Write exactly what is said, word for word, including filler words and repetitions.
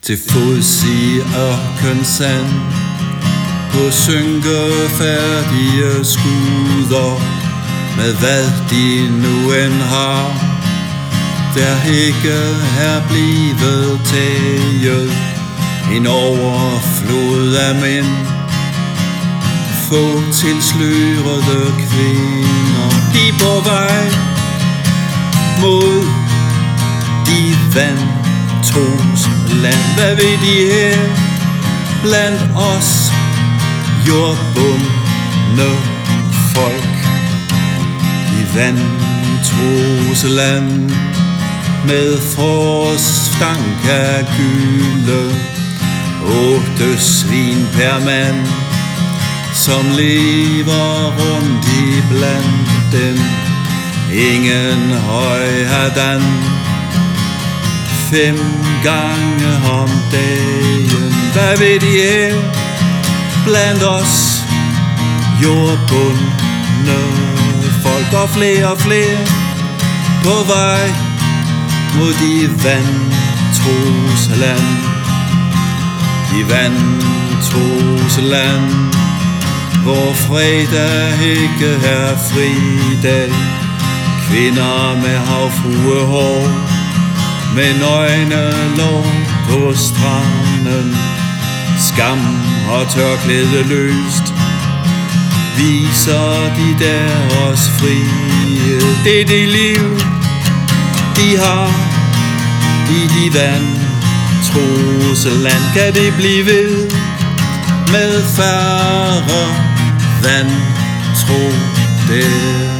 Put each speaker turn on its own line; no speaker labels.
til fods i ørkensand, på synkefærdige skuder, med hvad de nu end har, der ikke er blevet taget. En overflod af mænd, få tilslørede kvinder, de på vej mod de vantros land. Hvad vil de her blandt os jordbundne folk? De vantros land med froststank af gylde, otte svin per mand, som lever rundt i blandt dem. Ingen højhadan, fem gange om dagen. Hvad ved de her blandt os jordbundne folk? Og flere og flere på vej mod de vantros land. De vantros land, hvor fredag ikke er fridag. Kvinder med havfruehår, med nøgne lår på stranden, skam og tørklæde løst, viser de deres frihed. Det er det liv, de har i de vantros land. Kan det blive ved med færre vantro der?